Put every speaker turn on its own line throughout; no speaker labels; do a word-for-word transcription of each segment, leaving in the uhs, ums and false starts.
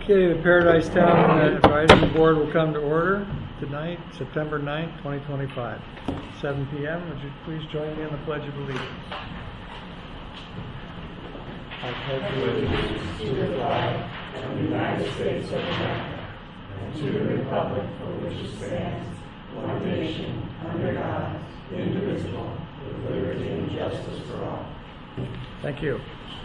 Okay, the Paradise Town Advisory Board will come to order tonight, September ninth, twenty twenty-five, seven p m Would you please join me in the Pledge of Allegiance? I pledge allegiance to the flag of the United States of America and to the republic for which it stands, one nation, under God, indivisible, with liberty and justice for all. Thank you.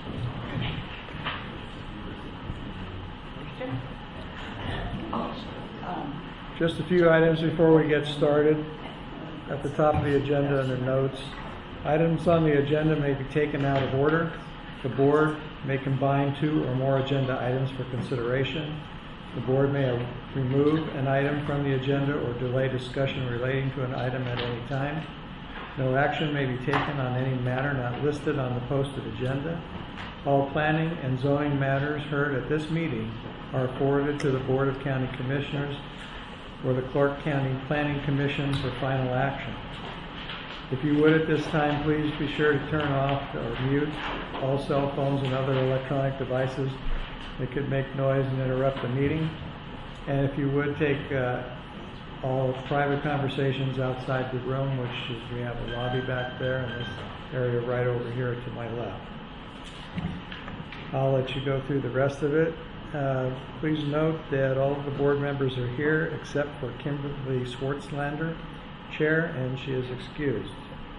Just a few items before we get started. At the top of the agenda under notes, items on the agenda may be taken out of order. The board may combine two or more agenda items for consideration. The board may remove an item from the agenda or delay discussion relating to an item at any time. No action may be taken on any matter not listed on the posted agenda. All planning and zoning matters heard at this meeting are forwarded to the Board of County Commissioners or the Clark County Planning Commission for final action. If you would at this time, please be sure to turn off or mute all cell phones and other electronic devices that could make noise and interrupt the meeting. And if you would take uh, all private conversations outside the room, which is, we have a lobby back there and this area right over here to my left. I'll let you go through the rest of it. Uh, please note that all of the board members are here except for Kimberly Swartzlander, chair, and she is excused.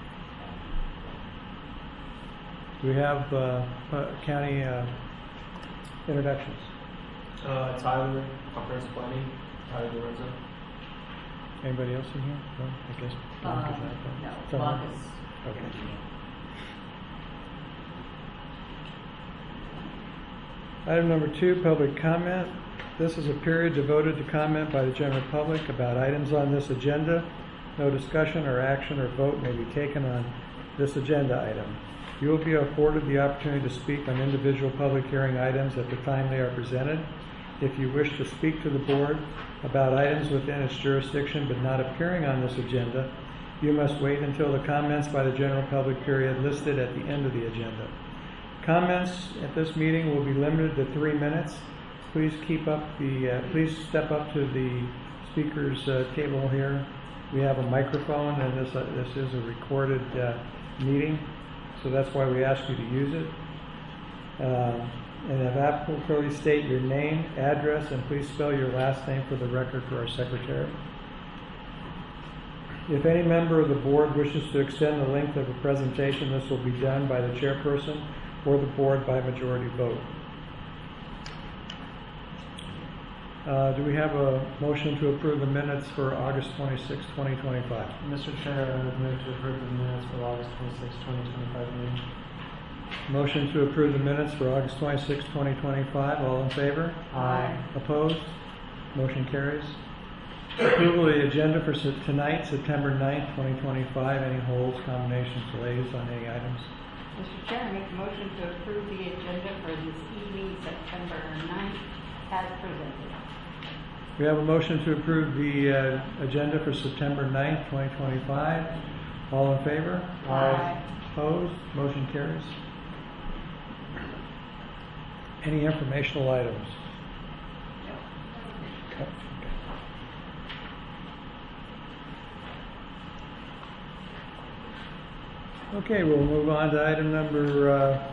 Do we have uh, uh, county uh, introductions?
Uh, Tyler, comprehensive planning, Tyler Lorenzo.
Anybody else in here? No, I guess Blanc is
Um,
out there.
no,
Someone?
Blanc is.
Okay. Item number two, public comment. This is a period devoted to comment by the general public about items on this agenda. No discussion or action or vote may be taken on this agenda item. You will be afforded the opportunity to speak on individual public hearing items at the time they are presented. If you wish to speak to the board about items within its jurisdiction but not appearing on this agenda, you must wait until the comments by the general public period listed at the end of the agenda. Comments at this meeting will be limited to three minutes. Please keep up the, uh, please step up to the speaker's uh, table here. We have a microphone and this, uh, this is a recorded uh, meeting, so that's why we ask you to use it. Uh, and if applicable, clearly state your name, address, and please spell your last name for the record for our secretary. If any member of the board wishes to extend the length of a presentation, this will be done by the chairperson or the board by majority vote. Uh, do we have a motion to approve the minutes for August twenty-sixth, twenty twenty-five?
Mister Chair, I would move to approve the minutes for August twenty-sixth, twenty twenty-five meeting.
Motion to approve the minutes for August twenty-sixth, twenty twenty-five. All in favor?
Aye.
Opposed? Motion carries. Approval of the agenda for tonight, September ninth, twenty twenty-five. Any holds, combinations, delays on any items?
Mister Chair, I make a motion to approve the agenda for this evening, September ninth, as presented.
We have a motion to approve the uh, agenda for September ninth, twenty twenty-five. All in favor?
Aye.
Opposed? Motion carries. Any informational items? Okay. Okay, we'll move on to item number uh,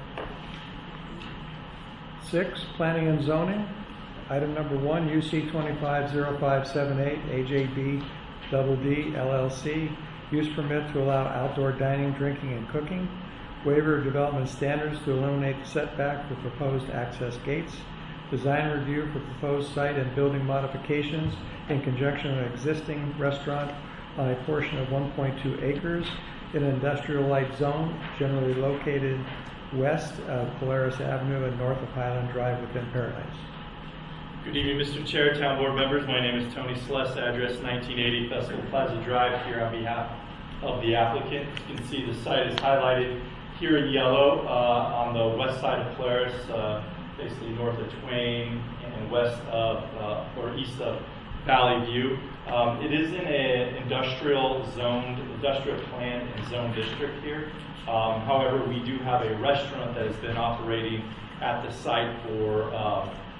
six, planning and zoning. Item number one, U C twenty-five oh five seven eight, A J B Double D L L C, use permit to allow outdoor dining, drinking, and cooking. Waiver of development standards to eliminate the setback for proposed access gates. Design review for proposed site and building modifications in conjunction with an existing restaurant on a portion of one point two acres in an industrial light zone generally located west of Polaris Avenue and north of Highland Drive within Paradise.
Good evening, Mister Chair, Town Board members. My name is Tony Celeste, address nineteen eighty Festival Plaza Drive, here on behalf of the applicant. You can see the site is highlighted here in yellow uh, on the west side of Polaris, uh, basically north of Twain and west of, uh, or east of Valley View. Um, it is in an industrial zoned, industrial plan and zone district here. Um, however, we do have a restaurant that has been operating at the site for uh, for a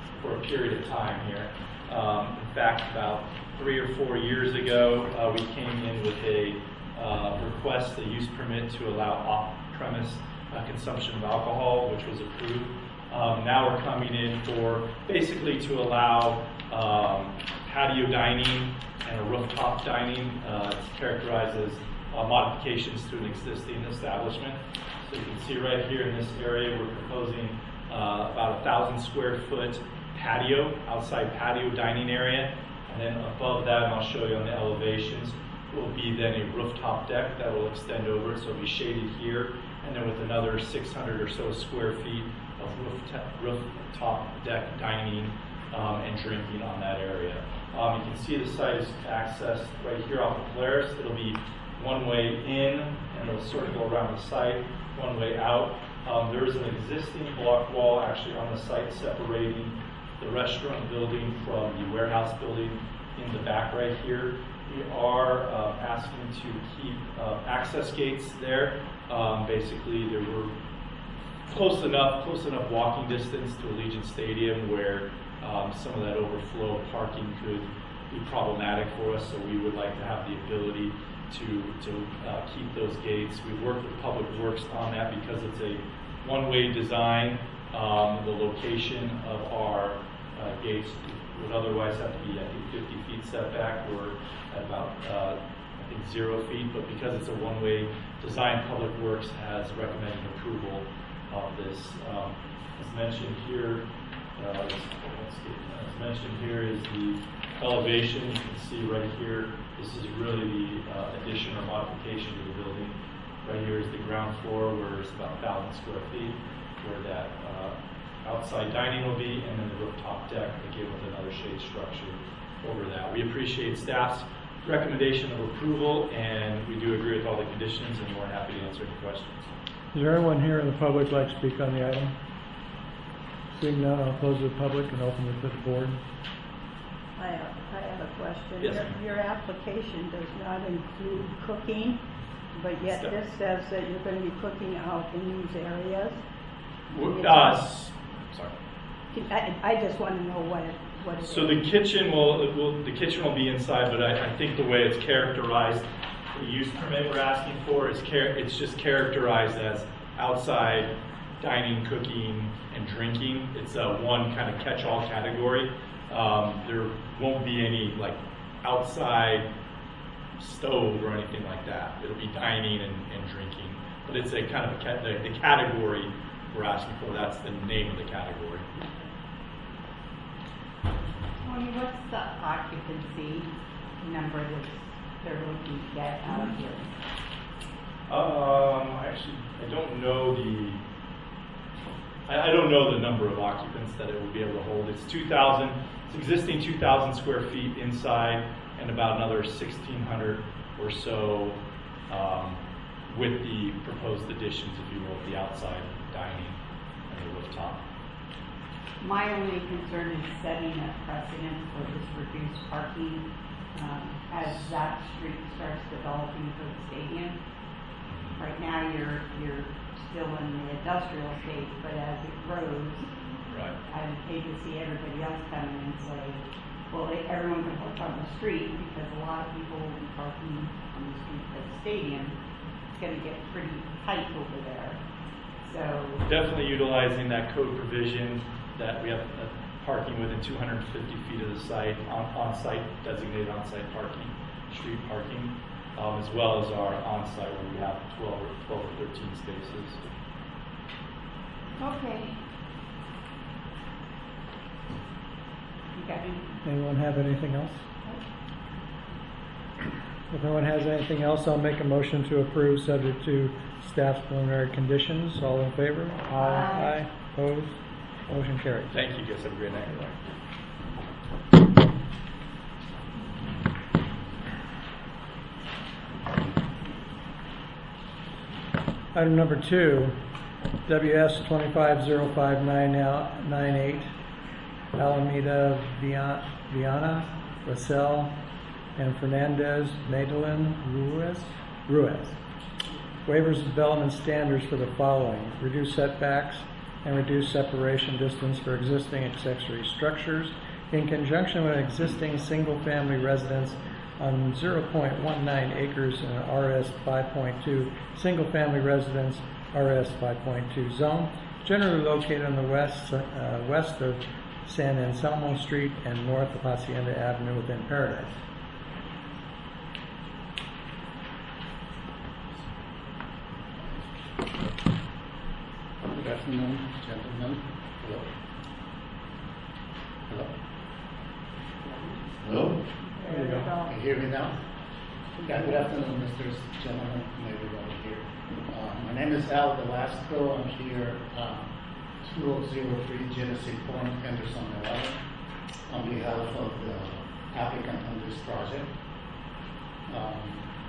period of time here. Um, in fact, about three or four years ago, uh, we came in with a uh, request, a use permit to allow off-premise uh, consumption of alcohol, which was approved. Um, now we're coming in for basically to allow um, patio dining and a rooftop dining. Uh, it's characterized as uh, modifications to an existing establishment. So you can see right here in this area, we're proposing uh, about a thousand square foot patio, outside patio dining area. And then above that, and I'll show you on the elevations, will be then a rooftop deck that will extend over, so it'll be shaded here, and then with another six hundred or so square feet of rooftop, rooftop deck dining um, and drinking on that area. Um, you can see the site is accessed right here off of Polaris. It'll be one way in, and it'll sort of go around the site, one way out. Um, there is an existing block wall actually on the site separating the restaurant building from the warehouse building in the back right here. We are uh, asking to keep uh, access gates there. Um, basically, there were close enough, close enough walking distance to Allegiant Stadium where um, some of that overflow of parking could be problematic for us. So we would like to have the ability to to uh, keep those gates. We've worked with Public Works on that because it's a one-way design. Um, the location of our uh, gates would otherwise have to be, I think, fifty feet setback. We're at about, uh, I think, zero feet, but because it's a one-way design, Public Works has recommended approval of this. Um, as mentioned here, uh, let's, let's get, as mentioned here is the elevation. You can see right here, this is really the uh, addition or modification to the building. Right here is the ground floor where it's about one thousand square feet, where that uh, outside dining will be, and then the rooftop deck, again with another shade structure over that. We appreciate staff's recommendation of approval, and we do agree with all the conditions, and we're happy to answer any questions.
Is there anyone here in the public who'd like to speak on the item? Seeing none, I'll close the public and open it to the board.
I have, I have a question.
Yes,
Your,
ma'am.
your application does not include cooking, but yet
Step.
this says that you're going to be cooking out in these areas.
W- Uh, s- sorry.
I, I just want to know what it, what it
So
is.
the kitchen will, it will, the kitchen will be inside, but I, I think the way it's characterized, the use permit we're asking for is char- it's just characterized as outside dining, cooking, and drinking. It's a one kind of catch-all category. Um, there won't be any like outside stove or anything like that. It'll be dining and, and drinking, but it's a kind of a ca- the, the category we're asking for. That's the name of the category.
Tony, what's the occupancy number that they're looking to get out of here?
Um, actually, I don't know the. I, I don't know the number of occupants that it will be able to hold. It's two thousand. It's existing two thousand square feet inside, and about another sixteen hundred or so um, with the proposed additions, if you will, the outside dining and the rooftop.
My only concern is setting a precedent for this reduced parking um, as that street starts developing for the stadium. Right now, you're you're still in the industrial stage, but as it grows,
Right.
I would hate to see everybody else come in and say, well, they, everyone can park on the street, because a lot of people will be parking on the street at the stadium. It's going to get pretty tight over there. So
Definitely utilizing that code provision that we have uh, parking within two hundred fifty feet of the site, on, on-site, designated on-site parking, street parking, um, as well as our on-site where we have twelve or, twelve or thirteen spaces.
okay. You got any?
Anyone have anything else? If no one has anything else, I'll make a motion to approve subject to staff's preliminary conditions. All in favor?
Aye.
Aye. Opposed? Motion carries.
Thank you, guys. Have a great night.
Item number two, W S twenty-five oh five nine eight, Alameda Viana, Viana, LaSalle, and Fernandez Magdalene Ruiz. Ruiz. Waivers of development standards for the following: reduced setbacks, and reduce separation distance for existing accessory structures in conjunction with existing single-family residence on zero point one nine acres in an R S five point two single-family residence R S five point two zone, generally located on the west uh, west of San Anselmo Street and north of Hacienda Avenue within Paradise.
Good afternoon, gentlemen. Hello. Hello. Hello.
There you go.
Can you hear me now? Yeah, good afternoon, Mister Gentlemen, and everybody here. Uh, my name is Al Velasco. I'm here, uh, two oh zero three Genesee Point, Henderson, Nevada, on behalf of the applicant on this project. Um,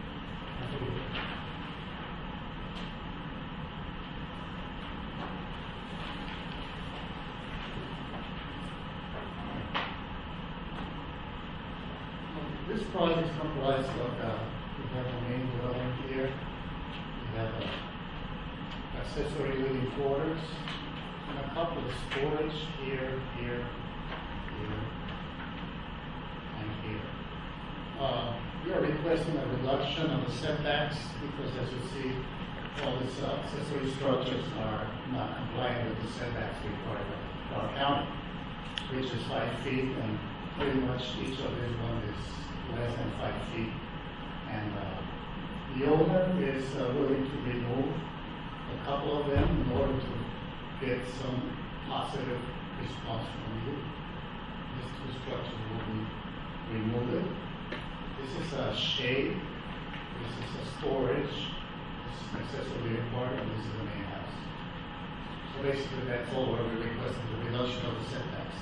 This project is comprised of, uh, we have a main dwelling here, we have a accessory living quarters, and a couple of storage here, here, here, and here. Uh, we are requesting a reduction of the setbacks because as you see, all these uh, accessory structures are not compliant with the setbacks required by our county, which is five feet, and pretty much each of these one is less than five feet. And uh, the owner is uh, willing to remove a couple of them in order to get some positive response from you. These two structures will be removed. This is a shade, this is a storage, this is an accessory living part, and this is the main house. So basically that's all we're requesting, the reduction of the setbacks.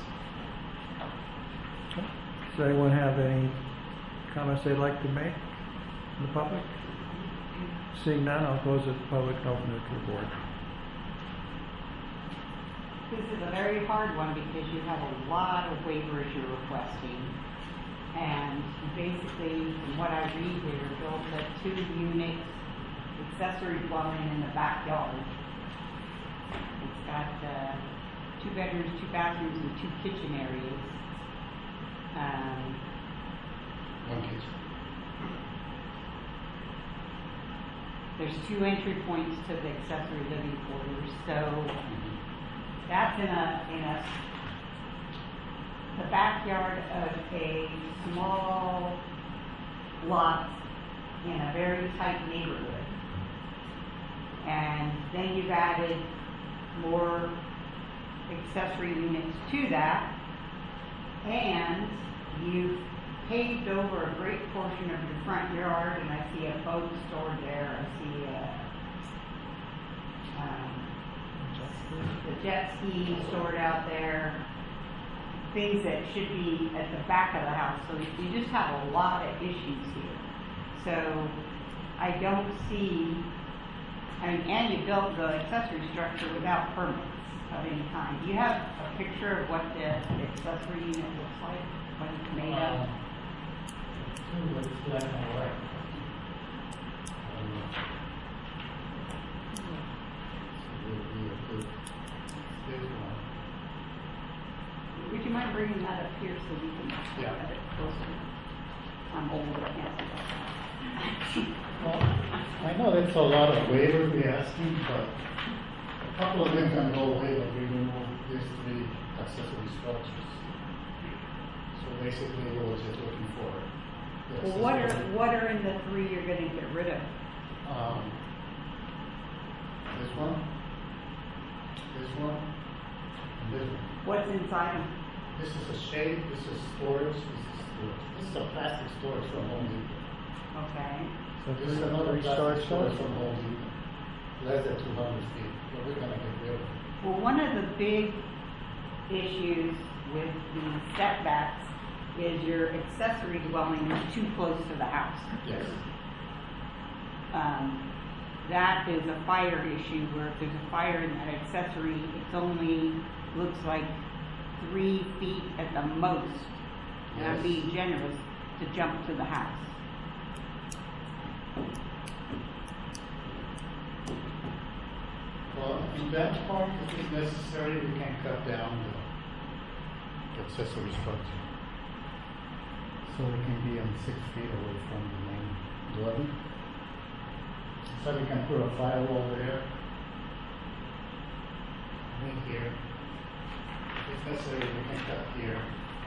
Does anyone have any comments they'd like to make in the public? Seeing none, I'll close it to the public and open it to the board.
This is a very hard one because you have a lot of waivers you're requesting. And basically, from what I read here, built a two unit accessory dwelling in the backyard. It's got uh, two bedrooms, two bathrooms, and two kitchen areas. Um,
One kitchen.
There's two entry points to the accessory living quarters, so that's in a, in a, the backyard of a small lot in a very tight neighborhood. And then you've added more accessory units to that, and you've paved over a great portion of your front yard, and I see a boat stored there, I see a, um, the jet ski stored out there, things that should be at the back of the house, so you just have a lot of issues here. So I don't see, I mean, and you built the accessory structure without permits of any kind. Do you have a picture of what the, the accessory unit looks like, what it's made of?
Um, It's black and white.
Would you mind bringing that up here so we can look
Yeah.
at it closer? I'm old, I can't see that.
Well, I know that's a lot of waivers we're asking, but a couple of them can go away, but we remove these three accessory structures. So basically, we were just looking for the
Well, what are,
accessory-
what are in the three you're gonna get rid of?
Um, this one, this one, and this one.
What's inside them?
This is a shade, this is storage, this is storage. This is a plastic storage from Home Depot.
Okay.
So
This is
three-
another
three
plastic
storage
storage
cells?
from Home Depot, less than two hundred feet, but we're gonna get rid of it.
Well, one of the big issues with the setbacks is your accessory dwelling is too close to the house.
Yes.
Um, that is a fire issue where if there's a fire in that accessory, it's only, looks like three feet at the most. And I'm
Yes.
being generous to jump to the house.
Well, in that part, if it's necessary, we can cut down the accessory structure. So we can be on six feet away from the main dwelling. So we can put a firewall there. In here. If it's necessary, we can cut here.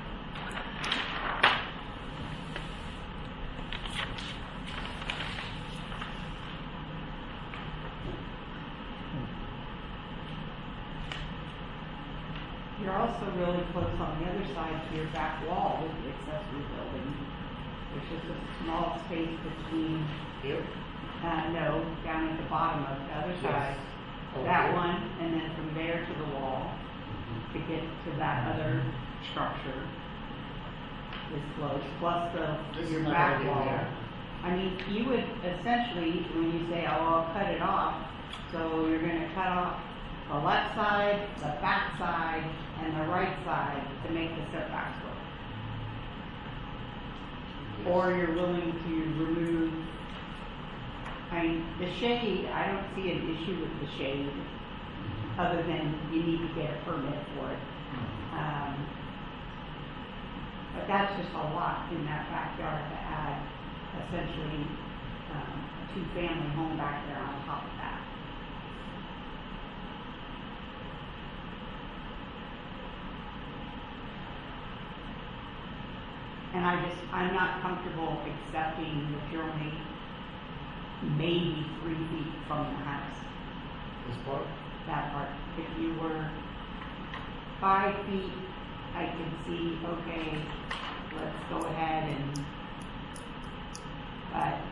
You're also really close on the other side to your back wall with the accessory building. There's just a small space between,
Here?
uh, no, down at the bottom of the other
Yes.
side.
Oh,
That
here.
one, and then from there to the wall, to get to that other structure is close, plus the,
This
your
is not
back
gonna be
wall.
there.
I mean, you would essentially, when you say, oh, I'll cut it off, so you're gonna cut off the left side, the back side, and the right side to make the setbacks work.
Yes.
Or you're willing to remove, I mean, the shade, I don't see an issue with the shade, other than you need to get a permit for it. Um, But that's just a lot in that backyard to add essentially um, a two-family home back there on top of that. And I just, I'm not comfortable accepting that you're only maybe three feet from the house.
This part?
That part. If you were five feet, I could see, okay, let's go ahead and, but,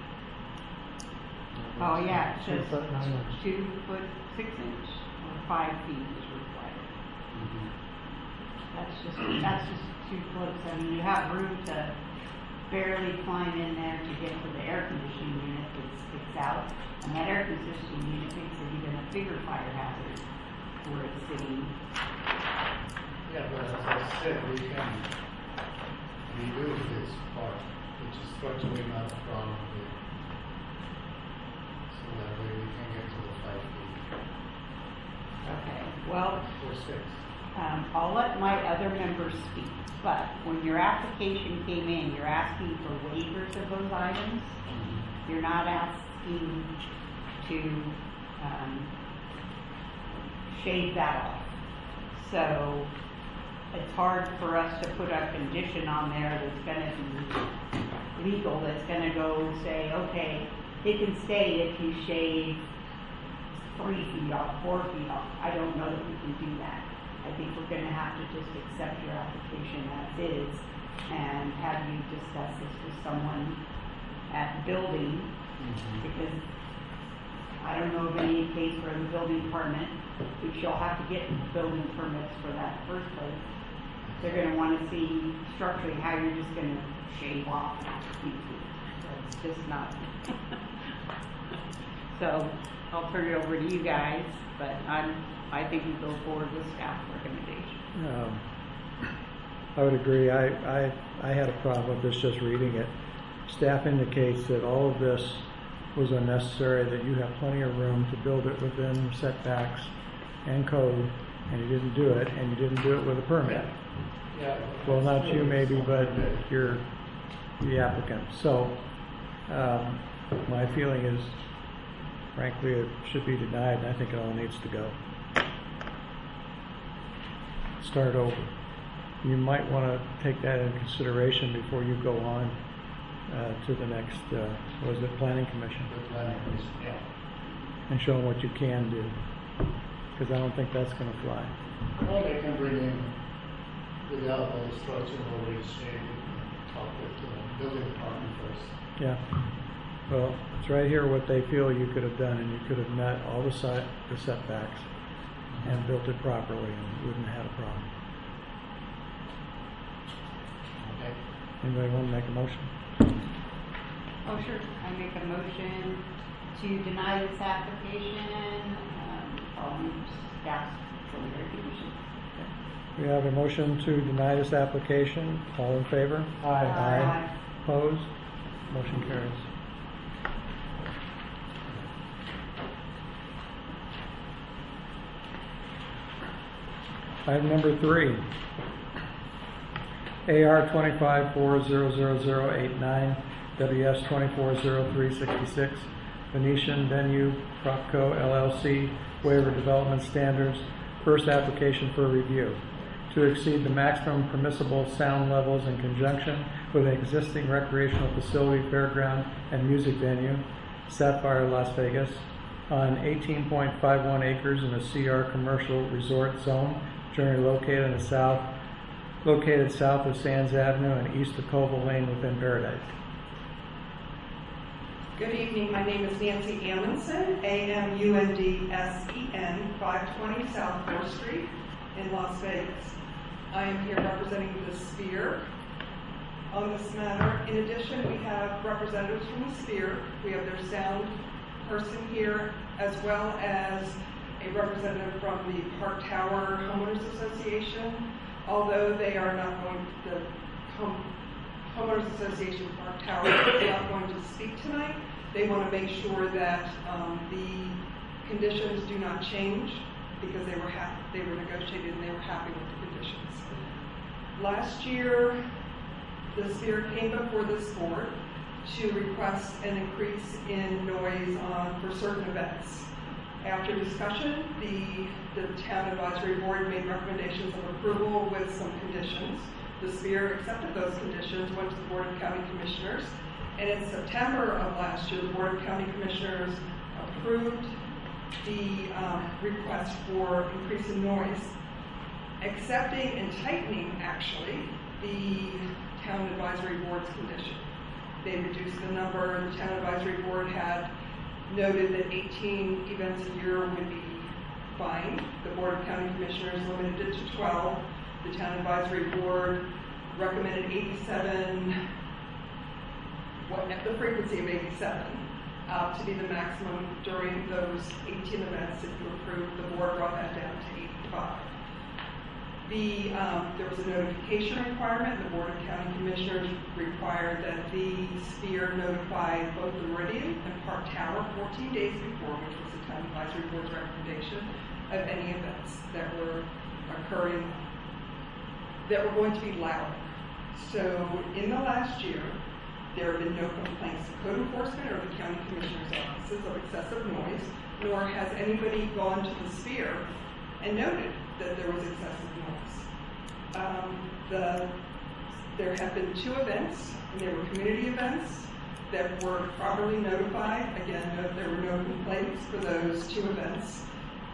oh yeah, it
Two
says
foot nine inch.
two foot six inch or five feet is required. That's just, that's just too close. I mean, you have room to barely climb in there to get to the air conditioning unit that sticks out. And that air conditioning unit makes it even a bigger fire hazard where it's sitting.
Yeah, but as I said, we can redo this part, which is structurally not a problem here. So that way we can get to the five feet
Okay, well,
or six.
um, I'll let my other members speak. But when your application came in, you're asking for waivers of those items. You're not asking to um, shave that off. So it's hard for us to put a condition on there that's going to be legal, that's going to go say, okay, it can stay if you shave three feet off, four feet off. I don't know that we can do that. I think we're going to have to just accept your application as is and have you discuss this with someone at building, because I don't know of any case where the building department, which you'll have to get building permits for that first place. They're going to want to see structurally how you're just going to shave off feet. It's just not. So I'll turn it over to you guys, but I'm, I think we go forward with staff recommendation.
Um, I would agree. I, I, I had a problem with this just reading it. Staff indicates that all of this was unnecessary, that you have plenty of room to build it within setbacks and code, and you didn't do it, and you didn't do it with a permit.
Yeah.
Well, not you maybe, but you're the applicant. So, um, my feeling is, frankly, it should be denied, and I think it all needs to go. Start over. You might want to take that into consideration before you go on uh, to the next, uh, what is it, Planning Commission,
The planning commission, yeah.
and show them what you can do, because I don't think that's going to fly.
Or they can bring in without all the structure already shaded, talk with the building department first.
Yeah. Well, it's right here what they feel you could have done, and you could have met all the site, the setbacks, and built it properly, and wouldn't have had a problem.
Okay.
Anybody want to make a motion?
Oh, sure. I make a motion to deny this application, um, following staff's preliminary conditions.
We have a motion to deny this application. All in favor?
Aye.
Aye.
Opposed? Motion carries. Item number three, A R twenty-five four zero zero zero eight nine, W S twenty-four zero three sixty-six, Venetian Venue Propco L L C, waiver development standards, first application for review, to exceed the maximum permissible sound levels in conjunction with an existing recreational facility, fairground, and music venue, Sapphire Las Vegas, on eighteen point five one acres in a C R commercial resort zone, generally located in the south, located south of Sands Avenue and east of Colville Lane within Paradise.
Good evening, my name is Nancy Amundsen, A M U N D S E N, five twenty South fourth Street in Las Vegas. I am here representing the Sphere on this matter. In addition, we have representatives from the Sphere. We have their sound person here, as well as a representative from the Park Tower Homeowners Association. Although they are not going to, the home, Homeowners Association Park Tower is not going to speak tonight. They want to make sure that um, the conditions do not change because they were happy, they were negotiated and they were happy with the conditions. Last year, the Sphere came before this board to request an increase in noise on, for certain events. After discussion, the, the Town Advisory Board made recommendations of approval with some conditions. The Sphere accepted those conditions, went to the Board of County Commissioners, and in September of last year, the Board of County Commissioners approved the um, request for increase in noise, accepting and tightening, actually, the Town Advisory Board's condition. They reduced the number. The Town Advisory Board had noted that eighteen events a year would be fine. The Board of County Commissioners limited it to twelve. The Town Advisory Board recommended eighty-seven, what, the frequency of eighty-seven, uh, to be the maximum during those eighteen events. If you approved, the board brought that down to eighty-five. The, um, there was a notification requirement. The Board of County Commissioners required that the Sphere notify both the Meridian and Park Tower fourteen days before, which was the Town Advisory Board's recommendation, of any events that were occurring that were going to be loud. So in the last year, there have been no complaints to code enforcement or the county commissioner's offices of excessive noise, nor has anybody gone to the Sphere and noted that there was excessive noise. Um, the, there have been two events, and they were community events that were properly notified. Again, no, there were no complaints for those two events.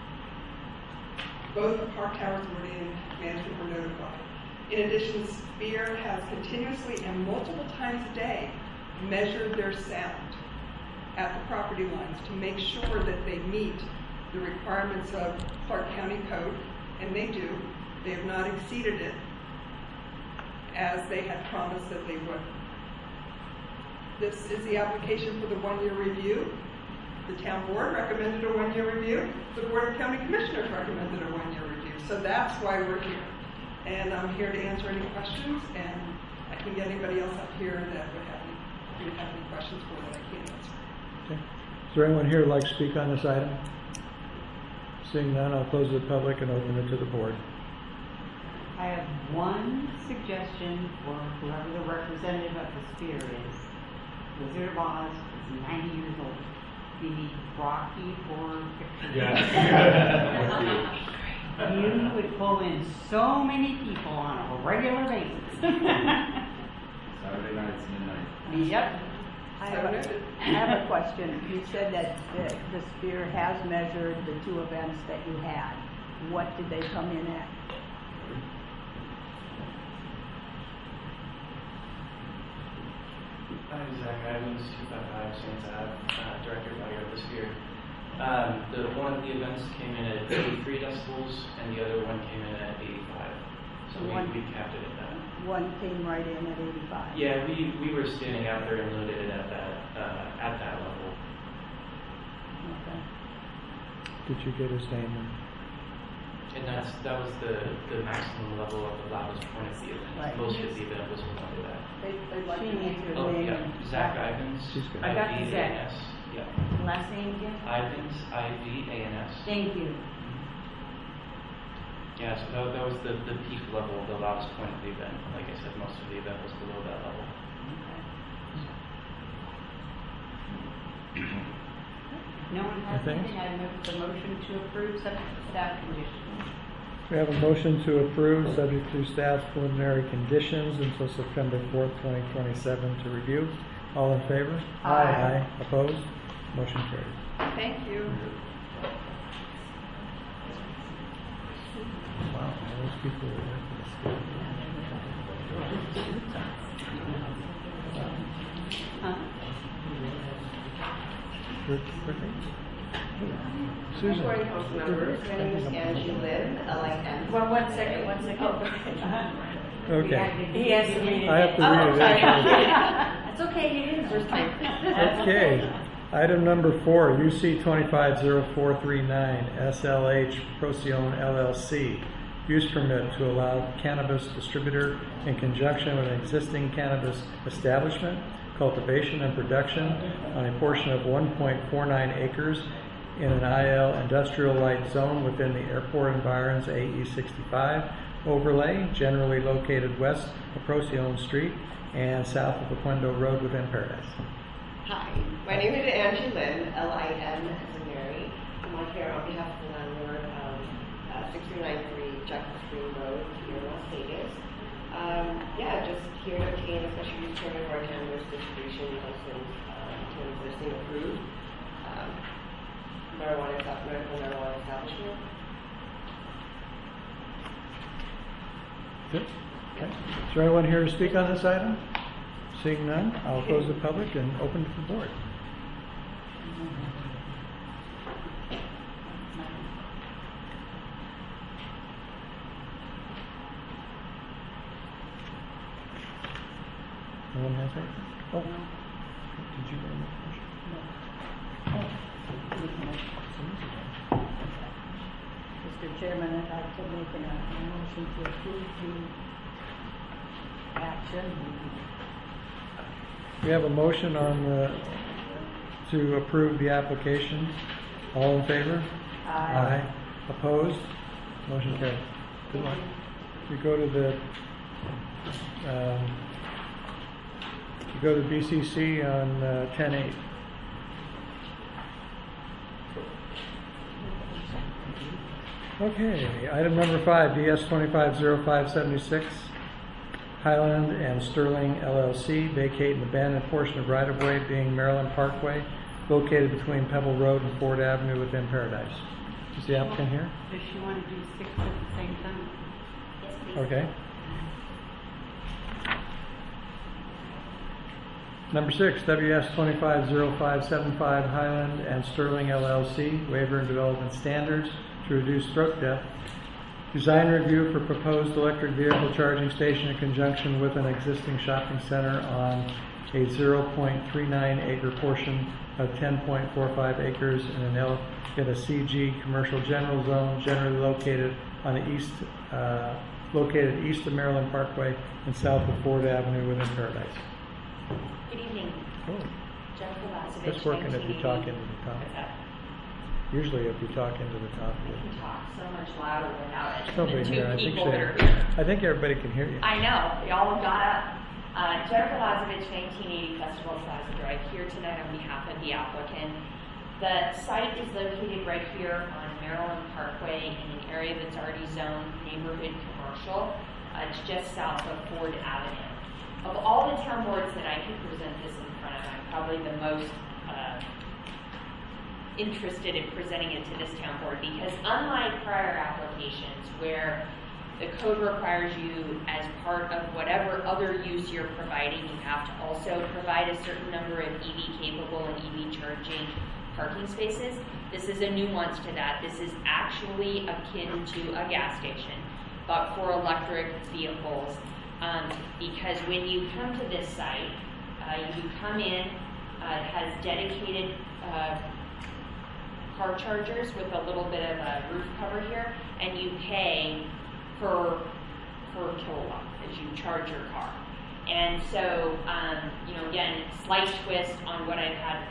Both the Park Towers and Meridian Management were notified. In addition, Sphere has continuously and multiple times a day measured their sound at the property lines to make sure that they meet the requirements of Clark County Code, and they do. They have not exceeded it as they had promised that they would. This is the application for the one-year review. The town board recommended a one-year review. The Board of County Commissioners recommended a one-year review. So that's why we're here. And I'm here to answer any questions, and I can get anybody else up here that would have any, would have any questions for that I can't answer.
Okay. Is there anyone here who would like to speak on this item? Seeing none, I'll close the public and open it to the board.
I have one suggestion for whoever the representative of the Sphere is. Wizard of Oz is ninety years old. We need Rocky Horror Picture
Yeah.
You would pull in so many people on a regular basis.
Saturday nights, midnight.
Yep.
I have, a, I have a question. You said that the, the Sphere has measured the two events that you had. What did they come in at?
I'm Zach Ivans, two five five Saints Ave, uh, Director of Audio of the Sphere. Um, the, one of the events came in at eighty-three decibels, and the other one came in at eighty-five. So we,
One-
we capped it at that.
One came right in at eighty-five.
Yeah, we, we were standing out there and loaded it at that uh, at that level.
Okay.
Did you get his name?
And that's that was the, the maximum level of the loudest point of the event.
Right.
Most of the event was under that.
They, they'd like to use your
Oh
name.
yeah,
and-
Zach Ivans.
She's good.
I got the
I V A
Zach.
N S. Yeah,
Last name again?
Ivans, I V A N S.
Thank you.
Yeah, so that, that was the, the peak level, the lowest point of the event. Like I said, most of the event was below that level.
No one has
Anything?
anything, I move the motion to approve subject to staff conditions.
We have a motion to approve, subject to staff's preliminary conditions until September fourth, twenty twenty-seven to review. All in favor?
Aye.
Aye. Opposed? Motion carries.
Thank you.
Wow, all those people were there for this.
Huh?
Good, good. Susan.
Morning, council members. My name is Angie Lynn, L I N.
Well, one second, one second.
Okay.
He has to read it.
I have to
Oh,
read it,
sorry.
actually.
That's okay, you didn't the first time.
Okay, item number four, U C twenty-five oh four three nine, S L H Procyon L L C. Use permit to allow cannabis distributor in conjunction with an existing cannabis establishment, cultivation and production on a portion of one point four nine acres in an I L industrial light zone within the airport environs A E sixty-five overlay, generally located west of Procyon Street and south of Oquendo Road within Paradise.
Hi, my name is Angie Lynn, L I N as in Mary. I'm here on behalf of the landlord of uh, six three nine three Jackson Spring Road here in Las Vegas. Um, yeah, just here to obtain a special use permit for our cannabis distribution license um, to an existing approved um, marijuana, medical marijuana establishment.
Good. Okay. Is there anyone here to speak on this item? Seeing none, I'll close the public and open to the board. No one has anything? Oh. Did you bring
Mister Chairman, I'd like to make a a motion to approve the action.
We have a motion on the, to approve the application. All in favor?
Aye.
Opposed? Motion carried. Good luck. We go to the, um, we go to B C C on uh, ten eight. Okay, item number five, D S twenty-five oh five seventy-six, Highland and Sterling L L C, vacate an abandoned portion of right-of-way being Maryland Parkway, located between Pebble Road and Ford Avenue within Paradise. Is the applicant here?
Does she want to do six at the same time?
Yes, please.
Okay. Number six, W S twenty-five oh five seventy-five, Highland and Sterling L L C, waiver and development standards to reduce stroke death. Design review for proposed electric vehicle charging station in conjunction with an existing shopping center on a zero point three nine acre portion of ten point four five acres in an L, in a C G commercial general zone generally located on the east, uh, located east of Maryland Parkway and south of Ford Avenue within Paradise.
Good evening.
Oh,
Jennifer Lazovich.
that's working if you talk into the top. Usually if you talk into the top.
You can talk so much louder without it.
There's nobody
The two
here. I think
people
they,
that are here.
I think everybody can hear you.
I know, they all got up. Uh, Jennifer Lazovich, nineteen eighty Festival Plaza Drive, here tonight on behalf of the applicant. The site is located right here on Maryland Parkway in an area that's already zoned neighborhood commercial. Uh, it's just south of Ford Avenue. Of all the town boards that I could present this in front of, I'm probably the most uh, interested in presenting it to this town board because unlike prior applications where the code requires you as part of whatever other use you're providing, you have to also provide a certain number of E V capable and E V charging parking spaces. This is a nuance to that. This is actually akin to a gas station, but for electric vehicles. Um, because when you come to this site, uh, you come in, uh, it has dedicated uh, car chargers with a little bit of a roof cover here, and you pay per, per kilowatt as you charge your car. And so, um, you know, again, slight twist on what I've had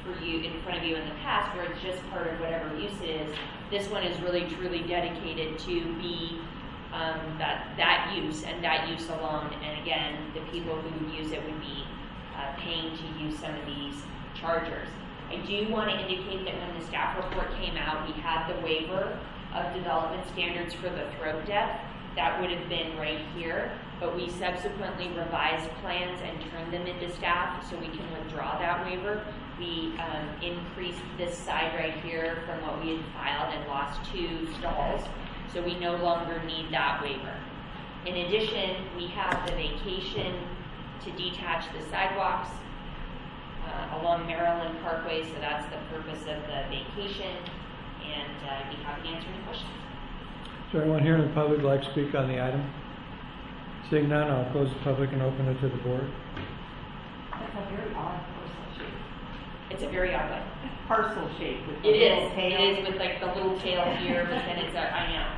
for you, in front of you in the past, where it's just part of whatever use it is. This one is really truly dedicated to be um, that, that use and that use alone. And again, the people who would use it would be uh, paying to use some of these chargers. I do want to indicate that when the staff report came out, we had the waiver of development standards for the throat depth. That would have been right here, but we subsequently revised plans and turned them into staff so we can withdraw that waiver. We um, increased this side right here from what we had filed and lost two stalls, so we no longer need that waiver. In addition, we have the vacation to detach the sidewalks uh, along Maryland Parkway, so that's the purpose of the vacation, and uh, I'd be happy to answer any questions.
Is there anyone here in the public who'd like to speak on the item? Seeing none, I'll close the public and open it to the board.
That's a very odd parcel shape.
It's a very odd one.
Parcel shape with the
It
little
is.
tail.
It is with like the little tail here, but then it's a, I know.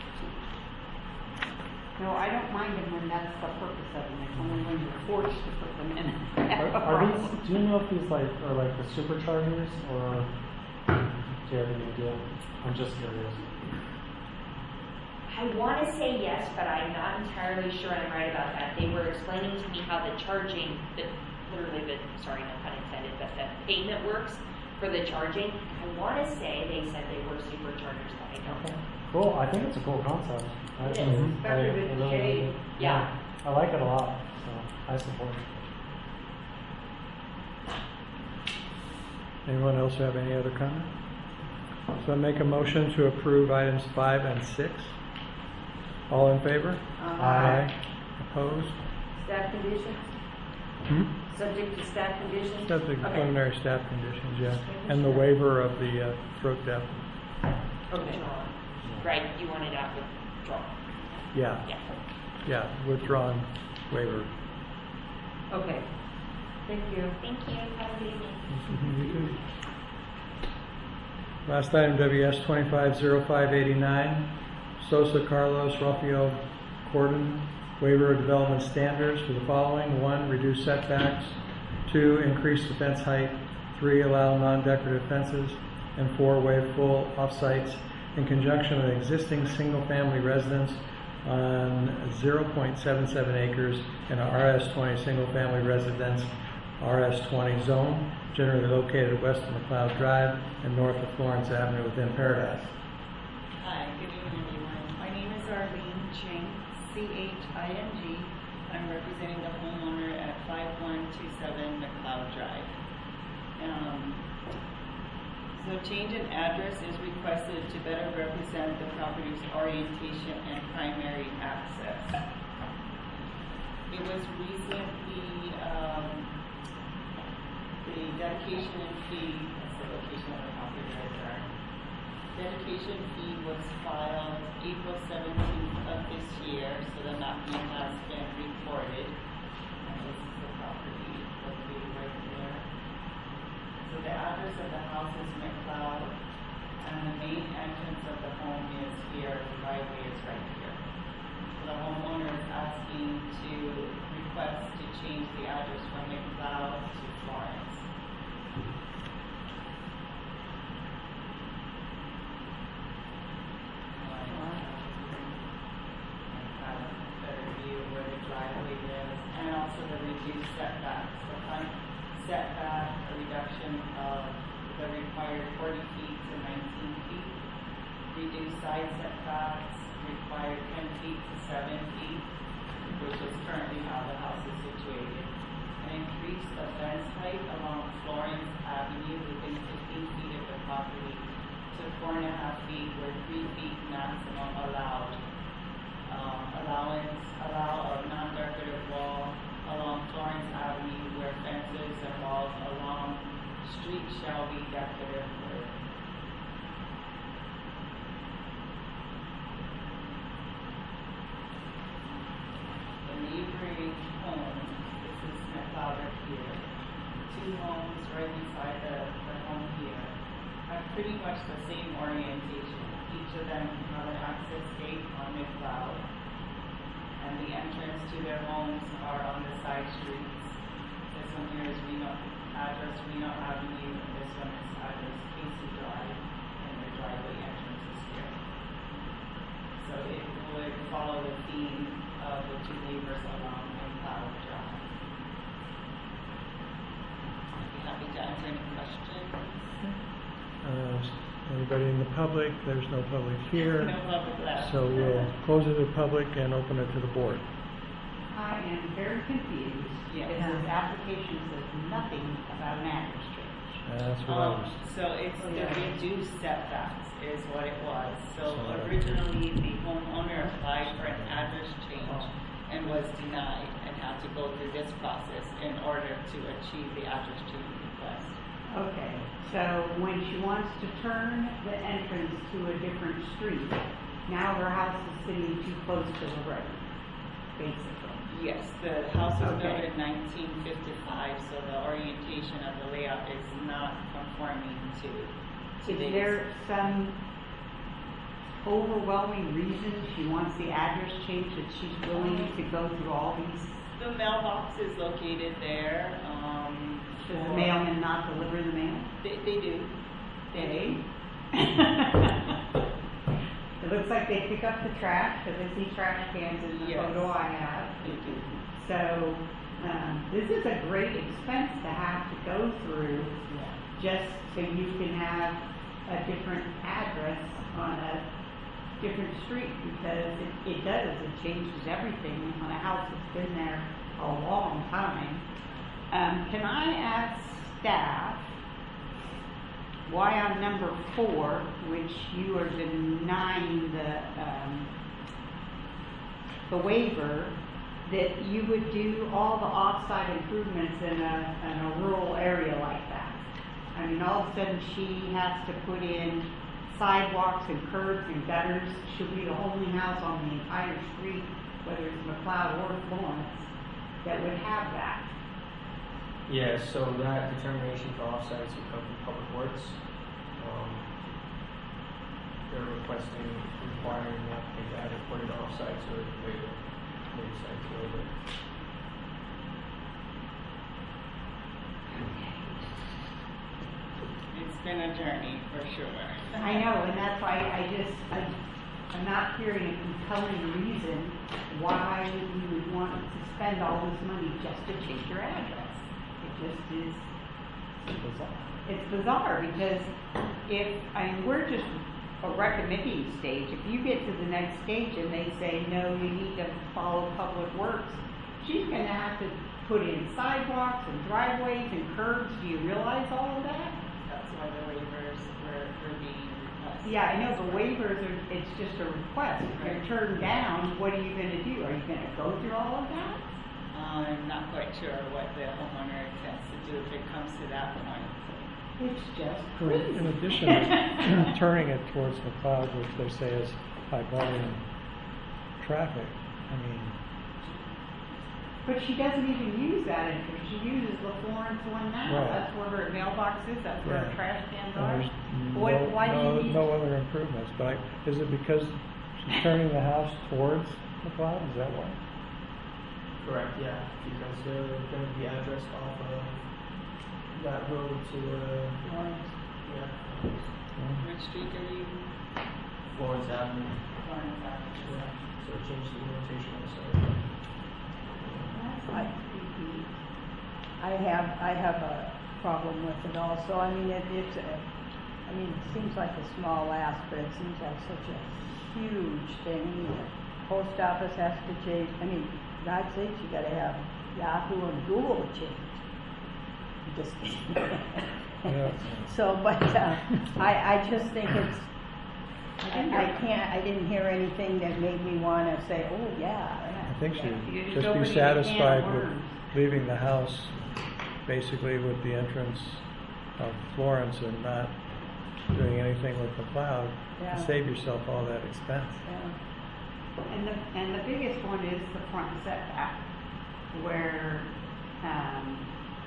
No, I don't mind them when that's the purpose of them. It's only when you're forced to put them in.
Are, are these, do you know if these like are like the superchargers or do you have any idea? I'm just curious.
I want to say yes, but I'm not entirely sure I'm right about that. They were explaining to me how the charging, the, literally the, sorry, no pun intended, but the payment works for the charging. I want to say they said they were superchargers, but I don't know.
Cool. I think it's a cool concept. I,
It is.
I-
Especially
I
with
really-
shade.
Yeah.
I like it a lot, so I support it.
Anyone else have any other comment? So I make a motion to approve items five and six. All in favor?
Uh,
Opposed?
Staff conditions,
Hmm?
subject to staff conditions?
Subject to
Okay.
preliminary staff conditions, yeah. And the waiver of the uh, throat depth.
Okay.
Right, you wanted that withdrawn.
Yeah,
Yeah.
yeah, withdrawn waiver.
Okay. Thank you.
Thank you. Have a good evening.
Last item, W S twenty-five oh five eighty-nine, Sosa Carlos Rafael Corden, waiver of development standards for the following: one, reduce setbacks; two, increase the fence height; three, allow non-decorative fences; and four, waive full offsites in conjunction with existing single-family residence on zero point seven seven acres in a R S twenty single-family residence R S twenty zone, generally located west of McLeod Drive and north of Florence Avenue within Paradise.
Hi, good evening, everyone. My name is Arlene Ching, C H I N G. I'm representing the homeowner at five one two seven McLeod Drive. Um, so change in address is requested to better represent the property's orientation and primary access. It was recently, um, the dedication and fee, that's the location of the property right there. Dedication fee was filed April seventeenth of this year, so the mapping has been recorded. And this is the property located right there. So the address of the house is McLeod, and the main entrance of the home is here, the driveway is right here. So the homeowner is asking to request to change the address from McLeod to Florence. Better view where the driveway is, and also the reduced setbacks. The front setback, a reduction of the required forty feet to nineteen feet. Reduced side setbacks, required ten feet to seven feet, which is currently how the house is situated. And increase the fence height along Florence Avenue within fifteen feet of the property to four and a half feet, where three feet maximum allowed. Um, allowance, allow a non-decorative wall along Florence Avenue where fences and walls along street shall be decorative with. The neighboring homes, this is McLeod here, two homes right beside the, the home here, have pretty much the same orientation. Each of them have an access gate on McLeod, and the entrance to their homes are on the side streets. This one here is Reno, address Reno Avenue, and this one is address Casey Drive, and the driveway entrance is here. So it would follow the theme of the two neighbors along McLeod Drive. I'd be happy to answer any questions.
Uh, anybody in the public? There's no public here.
No public left.
So we'll close it to the public and open it to the board.
I am very confused.
Yes.
Because this application says nothing about an address change.
That's what I
Um,
was.
so it's the reduced setbacks is what it was. So
So-
originally, the homeowner applied for an address change and was denied and had to go through this process in order to achieve the address change request.
Okay, so when she wants to turn the entrance to a different street, now her house is sitting too close to the road, basically.
Yes, the house was built
Okay.
in nineteen fifty-five, so the orientation of the layout is not conforming to
Is
today's.
there some overwhelming reason she wants the address change, that she's willing to go through all these?
The mailbox is located there. Um,
Does the
for-
mailman not deliver the mail?
They, they do.
They? It looks like they pick up the trash, because I see trash cans in the
Yes.
photo I have.
They do.
So, um, this is a great expense to have to go through just so you can have a different address on a different street, because it, it does, it changes everything on a house that's been there a long time. Um, can I ask staff why on number four, which you are denying the, um, the waiver, that you would do all the off-site improvements in a, in a rural area like that? I mean, all of a sudden she has to put in sidewalks and curbs and gutters. She'll be the only house on the entire street, whether it's McLeod or Florence, that would have that.
Yeah, so that determination for offsites would come from Public Works. Um, they're requesting, requiring the applicant to either put it offsites or waive it, waive sites waiver.
It's been a journey for sure.
I know, and that's why I just, I, I'm not hearing a compelling reason why you would want to spend all this money just to change your address. It just is, it's bizarre, because if, I mean, we're just a recommending stage. If you get to the next stage and they say, no, you need to follow Public Works, she's gonna have to put in sidewalks and driveways and curbs. Do you realize all of that?
That's why the waivers were, were being requested.
Yeah, I know, the waivers are, it's just a request. If you're turned down, what are you gonna do? Are you gonna go through all of that?
I'm not quite sure what the homeowner intends to do if it comes to that point.
It's just
For-
crazy.
In addition to turning it towards McLeod, which they say is high volume traffic, I mean,
But she doesn't even use that entrance. She uses the Florence one now.
Right.
That's where her mailbox is, that's where her
Right.
trash cans
and
are.
there's
What,
no,
why do
no,
you need?
no other improvements. But I, is it because she's turning the house towards McLeod? Is that why?
Correct, yeah, because they're gonna be addressed off of that road to, uh,
Florence,
yeah,
Yeah.
which street are you?
Florence Avenue.
Florence Avenue.
Yeah, so change the orientation on the side.
I, I have, I have a problem with it also. I mean, it, it's, a, I mean, it seems like a small ask, but it seems like such a huge thing. I mean, the post office has to change. I mean, for God's sakes, you gotta have Yahoo and Google to change. Just
Yeah.
So, but, uh, I, I just think it's, I, I can't, I didn't hear anything that made me wanna say, oh, yeah.
I think
Yeah,
she'd
you're just
just
opening a
be
can of
satisfied with
worms.
leaving the house basically with the entrance of Florence and not doing anything with McLeod
Yeah.
to save yourself all that expense.
Yeah.
And the, and the biggest one is the front setback, where, um,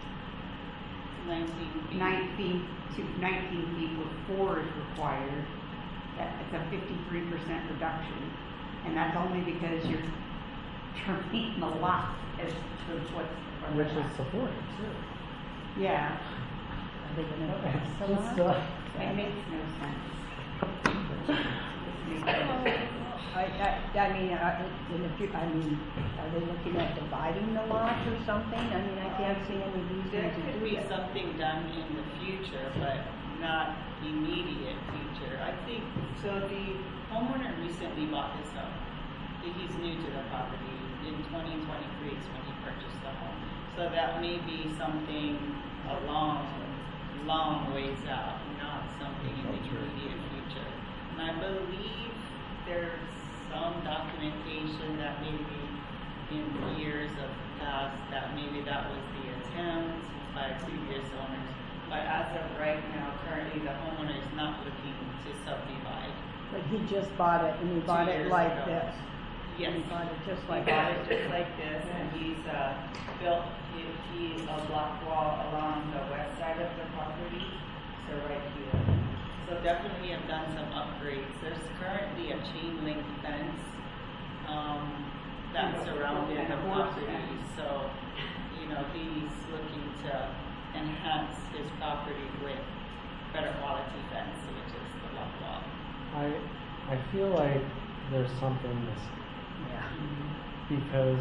Nineteen feet.
nineteen to nineteen feet where four is required. That, it's a fifty-three percent reduction, and that's only because you're turning the lot as to what's.
Which is supported too.
Yeah,
Are they gonna
It's
fix the
just,
lot?
uh,
that makes no sense. It makes no sense.
I, I, I mean, uh, in the fut- I mean, are they looking at dividing the lots or something? I mean, I can't see any reason
There
to
could
do
be
that.
something done in the future, but not immediate future. I think, so the homeowner recently bought this home. He's new to the property. In twenty twenty-three is when he purchased the home. So that may be something a long, long ways out, not something in the immediate future. And I believe there's some documentation that maybe in years of past, that maybe that was the attempt by previous owners. But as of right now, currently the homeowner is not looking to subdivide.
But he just bought it, and he bought
Two
it
years
like
ago.
this.
Yes.
He bought it just
He
like
bought it
that.
just like this, and he's, uh, built, he, he, a block wall along the west side of the property, so right here. So definitely have done some upgrades. There's currently a chain link fence, um, that surrounded the property, so, you know, he's looking to enhance his property with better quality fence, which is the block wall.
I I feel like there's something missing
Yeah.
because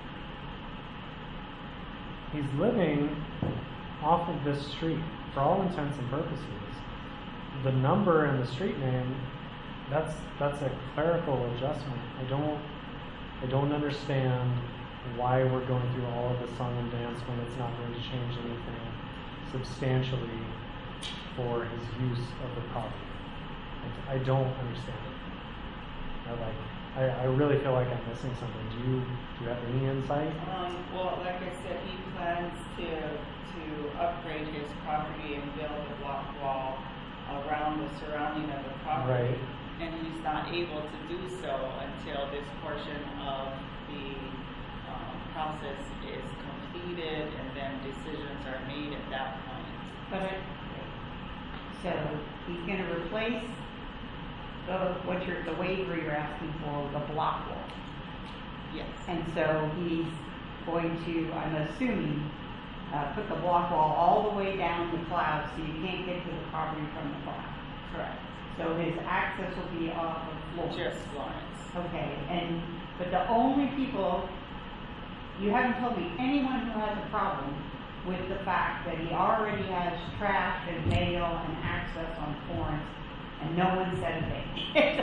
he's living off of this street for all intents and purposes. The number and the street name, that's that's a clerical adjustment. I don't I don't understand why we're going through all of this song and dance when it's not going to change anything substantially for his use of the property. I, I don't understand it. I like I, I really feel like I'm missing something. Do you do you have any insight?
Um, well, like I said, he plans to, to upgrade his property and build a block wall around the surrounding of the property.
Right.
And he's not able to do so until this portion of the, um, process is completed and then decisions are made at that point.
But it, so he's gonna replace the, what you're, the waiver you're asking for, the block wall.
Yes.
And so he's going to, I'm assuming, uh, put the block wall all the way down the cloud so you can't get to the property from the cloud.
Correct.
So his access will be off of Florence.
Just Florence.
Okay, and, but the only people, you haven't told me anyone who has a problem with the fact that he already has trash and mail and access on Florence, and no one said a thing.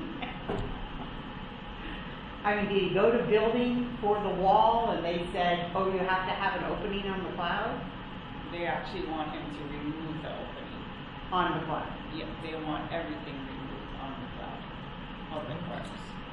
I mean, did he go to building for the wall and they said, oh, you have to have an opening on the cloud?
They actually want him to remove the opening.
On the cloud?
Yeah, they want everything removed on the cloud. Public Works.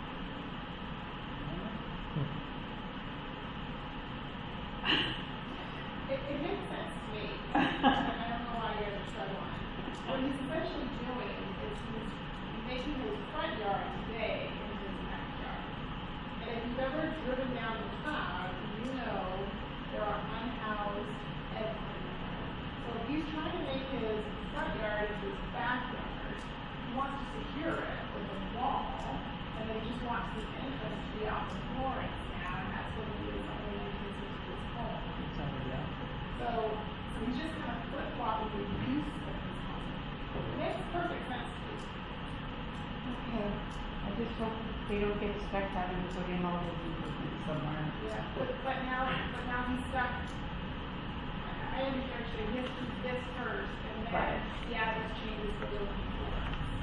It, it makes sense to me. I don't know why you're struggling. What he's essentially doing is he's making his front yard today into his backyard. And if you've ever driven down the cloud, you know there are unhoused everywhere. So if he's trying to make his front yard into his backyard, he wants to secure it with a wall, and then he just wants the entrance to be out the Florence now, and that's what he is only entrance into his home. So, so he's just kind of flip-flopping the use of his home. It makes perfect sense to me.
Okay, I just hope they don't get stuck having to put in all those improvements somewhere.
Yeah, but, but now, but now he's stuck. I understand he has to do this first, and then
Right.
the address changes to building for.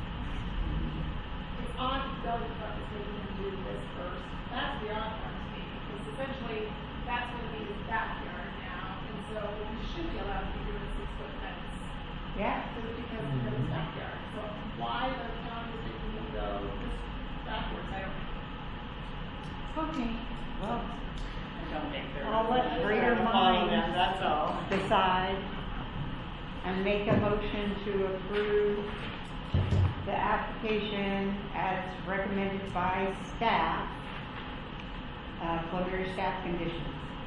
It's odd to building purpose making him do this first. That's the odd part to me, because essentially that's going to be his backyard now, and so he should be allowed to do a six-foot fence.
Yeah.
Because because of his backyard. So why the county is making him go this backwards, I don't know.
Okay, well,
And don't make their.
I'll let greater
Follow them,
minds
that's all.
decide and make a motion to approve the application as recommended by staff, uh, preliminary staff conditions.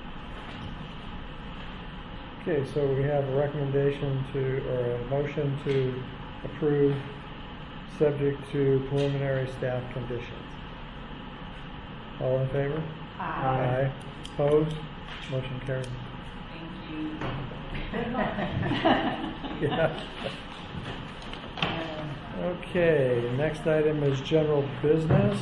Okay, so we have a recommendation to, or a motion to approve subject to preliminary staff conditions. All in favor?
Aye.
Aye. Opposed? Motion carried.
Thank you.
Good luck.
Yeah. Okay, next item is general business.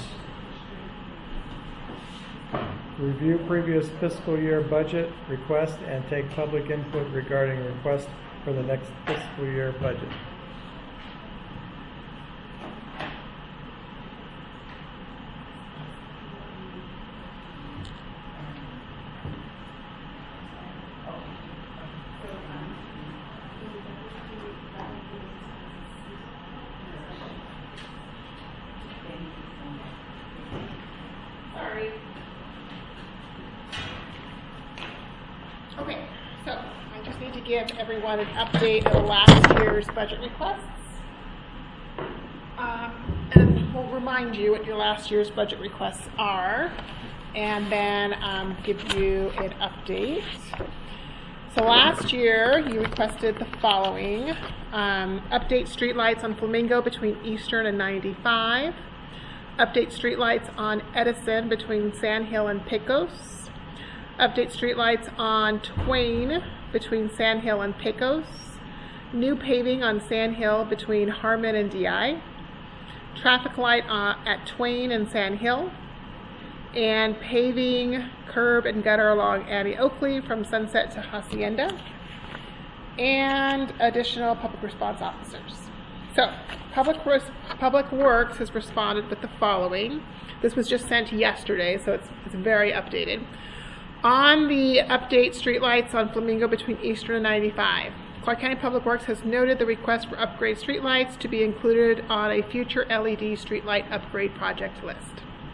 Review previous fiscal year budget request and take public input regarding request for the next fiscal year budget.
Sorry. Okay, so I just need to give everyone an update of last year's budget requests. Um, and we'll remind you what your last year's budget requests are, and then um, give you an update. So last year, you requested the following. Um, update streetlights on Flamingo between Eastern and ninety-five. Update streetlights on Edison between Sand Hill and Pecos. Update streetlights on Twain between Sand Hill and Pecos. New paving on Sand Hill between Harmon and D I. Traffic light uh, at Twain and Sand Hill. And paving, curb, and gutter along Annie Oakley from Sunset to Hacienda. And additional public response officers. So, Public, Res Public Works has responded with the following. This was just sent yesterday, so it's, it's very updated. On the update streetlights on Flamingo between Eastern and ninety-five, Clark County Public Works has noted the request for upgrade streetlights to be included on a future L E D streetlight upgrade project list.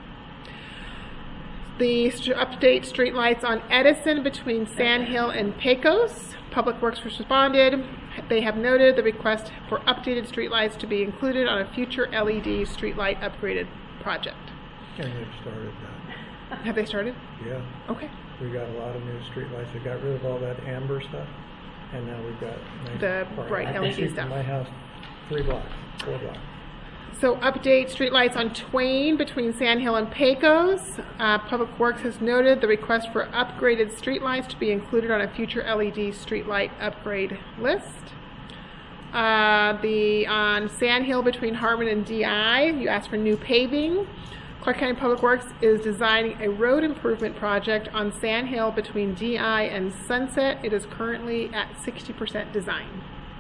The st update streetlights on Edison between Sand Hill and Pecos, Public Works responded. They have noted the request for updated streetlights to be included on a future L E D streetlight upgraded project.
And they've started that.
Have they started?
Yeah.
Okay.
We got a lot of new streetlights. We got rid of all that amber stuff, and now we've got nice
the bright L E D
stuff.
stuff.
My house, three blocks, four blocks.
So update streetlights on Twain between Sand Hill and Pecos. Uh, Public Works has noted the request for upgraded streetlights to be included on a future L E D streetlight upgrade list. Uh, the on Sand Hill between Harmon and D I, you asked for new paving. Clark County Public Works is designing a road improvement project on Sand Hill between D I and Sunset. It is currently at sixty percent design.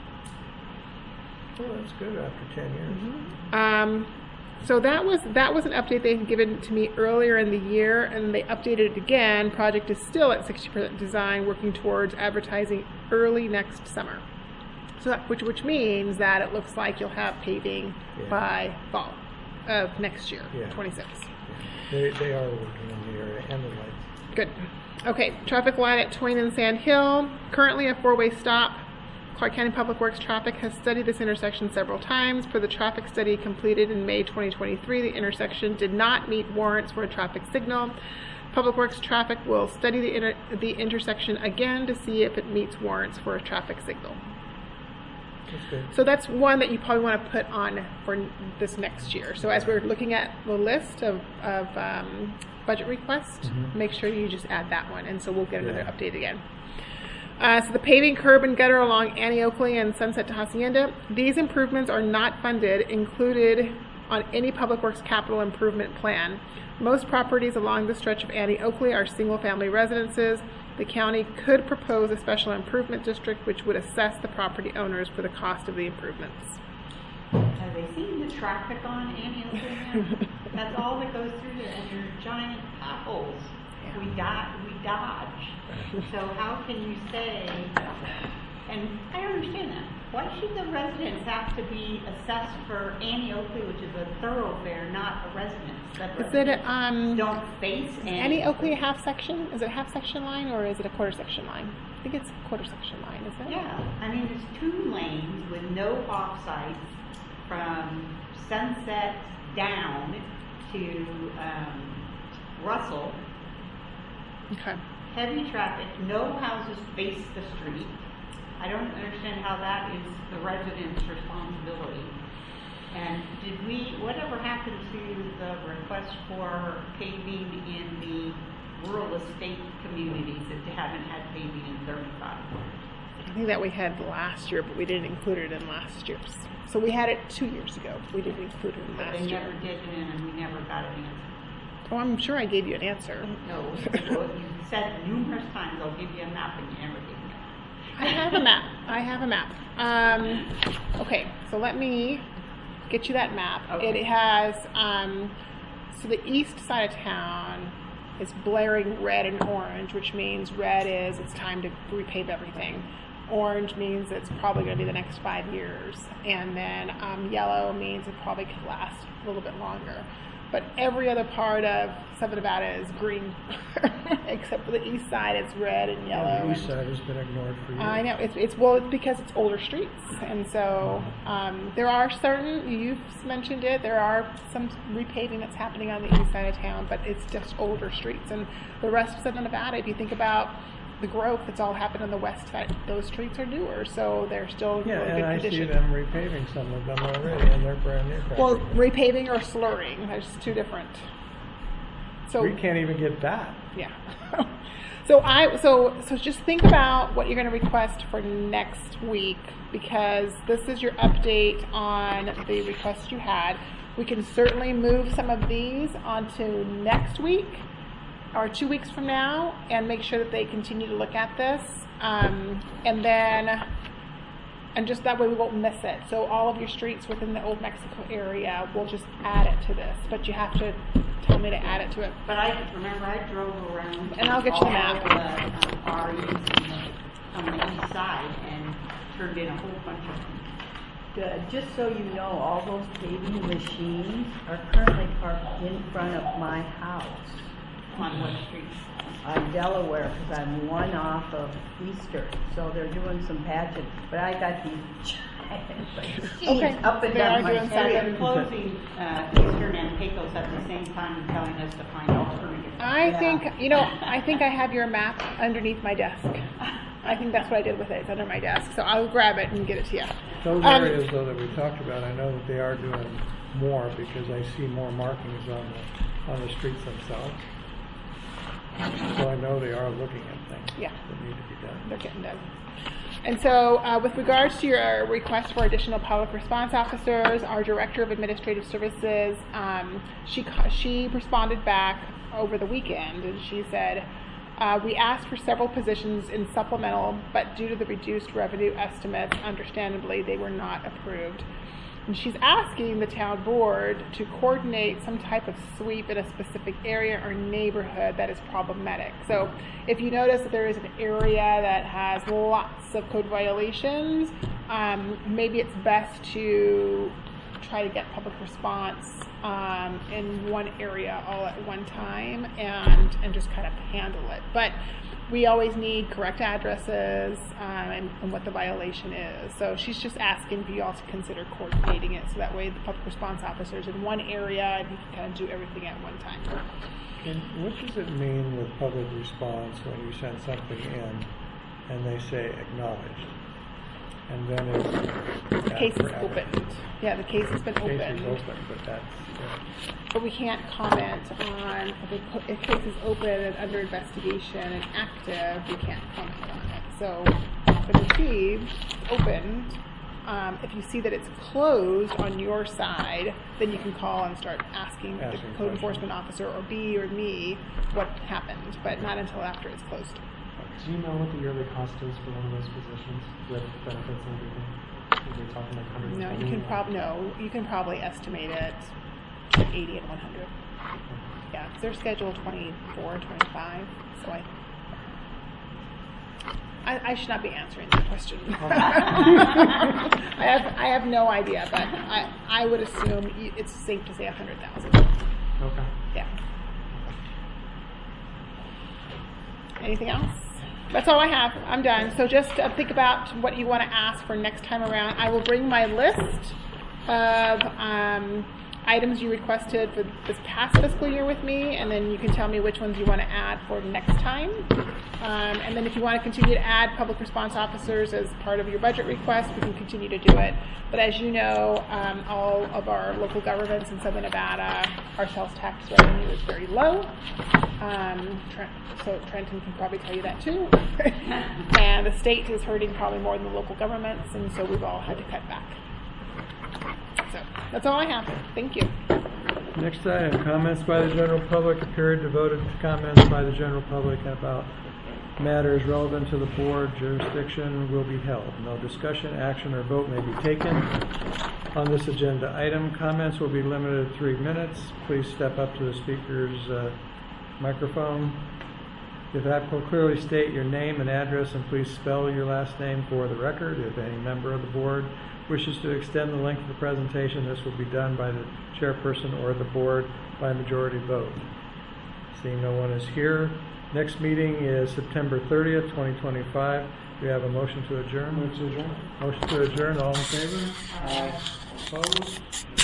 Oh, that's good after ten years.
Mm-hmm. Um, so that was that was an update they had given to me earlier in the year, and they updated it again. Project is still at sixty percent design, working towards advertising early next summer. So that, which which means that it looks like you'll have paving yeah. by fall of next year, yeah. twenty-six.
Yeah. They they are working on the area and the lights.
Good. Okay, traffic light at Twain and Sand Hill. Currently a four-way stop. Clark County Public Works Traffic has studied this intersection several times. For the traffic study completed in May twenty twenty-three, the intersection did not meet warrants for a traffic signal. Public Works Traffic will study the, inter the intersection again to see if it meets warrants for a traffic signal.
That's good.
So that's one that you probably want to put on for this next year. So as we're looking at the list of, of um, budget requests, mm-hmm. make sure you just add that one, and so we'll get another yeah. update again. Uh, so the paving, curb, and gutter along Annie Oakley and Sunset to Hacienda, these improvements are not funded, included on any Public Works capital improvement plan. Most properties along the stretch of Annie Oakley are single-family residences. The county could propose a special improvement district which would assess the property owners for the cost of the improvements.
Have they seen the traffic on Annie Oakley now? That's all that goes through there, and there's giant potholes. Yeah. We dodge, we dodge. So how can you say, and I don't understand that, why should the residents have to be assessed for Annie Oakley, which is a thoroughfare, not a residence? That
is it, um,
don't face Annie,
Annie Oakley a half section? Is it a half section line or is it a quarter section line? I think it's a quarter section line, is it?
Yeah, I mean, there's two lanes with no off sites from Sunset down to um, Russell.
Okay.
Heavy traffic, no houses face the street. I don't understand how that is the residents' responsibility. And did we, whatever happened to the request for paving in the rural estate communities that haven't had paving in thirty-five years?
think that we had last year, but we didn't include it in last year's. So we had it two years ago. We didn't include it in
But
last
they
year.
never did it in, and we never got an answer.
Oh, I'm sure I gave you an answer.
No, well, you said numerous times, I'll give you a map, and you never gave me a map.
I have a map. I have a map. Um, okay, so let me get you that map.
Okay.
It has, um, so the east side of town is blaring red and orange, which means red is it's time to repave everything. Orange means it's probably going to be the next five years. And then um, yellow means it probably could last a little bit longer. But every other part of Southern Nevada is green, except for the east side. It's red and yellow.
Yeah, the east
and-
side has been ignored for years.
I know it's it's well it's because it's older streets, and so um, there are certain you've mentioned it. There are some repaving that's happening on the east side of town, but it's just older streets. And the rest of Southern Nevada, if you think about the growth that's all happened on the west side, those streets are newer, so they're still in
Yeah,
really
and
good
I
condition.
see them repaving some of them already, and they're brand new.
Well, repaving or slurring, there's two different. So
we can't even get that.
Yeah. So I so so just think about what you're going to request for next week, because this is your update on the requests you had. We can certainly move some of these onto next week or two weeks from now and make sure that they continue to look at this. Um, and then and just that way we won't miss it. So all of your streets within the Old Mexico area, we'll just add it to this, but you have to tell me to add it to it.
But I remember I drove around.
And I'll get you the
all
map.
of the, um, R Es on the, on the east side and turned in a whole bunch of them.
Good. Just so you know, all those paving machines are currently parked in front of my house.
On what streets?
On Delaware, because I'm one off of Easter, so they're doing some patching. But I got these giant machines
Okay.
up and
They
down
are
my
doing
street.
They're closing uh, Eastern and Pecos at the same time and telling us to find alternatives.
I
Yeah.
think, you know, I think I have your map underneath my desk. I think that's what I did with it. It's under my desk. So I'll grab it and get it to you.
Those
Um,
areas, though, that we talked about, I know that they are doing more because I see more markings on the on the streets themselves. So I know they are looking at things
Yeah.
that need to be done.
They're getting done. And so uh, with regards to your request for additional public response officers, our Director of Administrative Services, um, she, ca- she responded back over the weekend, and she said, uh, we asked for several positions in supplemental, but due to the reduced revenue estimates, understandably, they were not approved. And she's asking the town board to coordinate some type of sweep in a specific area or neighborhood that is problematic. So if you notice that there is an area that has lots of code violations, um, maybe it's best to try to get public response um, in one area all at one time and, and just kind of handle it. But we always need correct addresses um, and, and what the violation is. So she's just asking for you all to consider coordinating it so that way the public response officers in one area and you can kind of do everything at one time.
And what does it mean with public response when you send something in and they say acknowledged? And then it's
The case is
forever.
opened. Yeah, the case has been
The
opened.
case is open, but that's, yeah.
But we can't comment on if a, co- if case is open and under investigation and active, we can't comment on it. So if it's received, opened, um, if you see that it's closed on your side, then you can call and start asking,
Asking
the code
questions.
enforcement officer or B or me what happened, but not until after it's closed.
Do you know what the yearly cost is for one of those positions with benefits and everything? Are we talking like one hundred
No,
twenty?
you can prob no, you can probably estimate it between eighty and one hundred. Yeah, they're scheduled twenty-four, twenty-five, so I, I, I should not be answering that question. I have, I have no idea, but I, I would assume y- it's safe to say a hundred thousand.
Okay.
Yeah. Anything else? That's all I have. I'm done. So just uh, think about what you want to ask for next time around. I will bring my list of um, items you requested for this past fiscal year with me, and then you can tell me which ones you want to add for next time. Um, and then if you want to continue to add public response officers as part of your budget request, we can continue to do it. But as you know, um, all of our local governments in Southern Nevada, our sales tax revenue is very low. Um, Trent, so Trenton can probably tell you that too. And the state is hurting probably more than the local governments, and so we've all had to cut back. So that's all I have. Thank you.
Next item, comments by the general public. A period devoted to comments by the general public about matters relevant to the board jurisdiction will be held. No discussion, action, or vote may be taken on this agenda item. Comments will be limited to three minutes. Please step up to the speaker's uh, microphone. If applicable, clearly state your name and address, and please spell your last name for the record. If any member of the board wishes to extend the length of the presentation, this will be done by the chairperson or the board by majority vote. Seeing no one is here, next meeting is September thirtieth, twenty twenty-five. We have a motion to adjourn. Motion to adjourn. Motion to adjourn. All in favor? Aye. Opposed?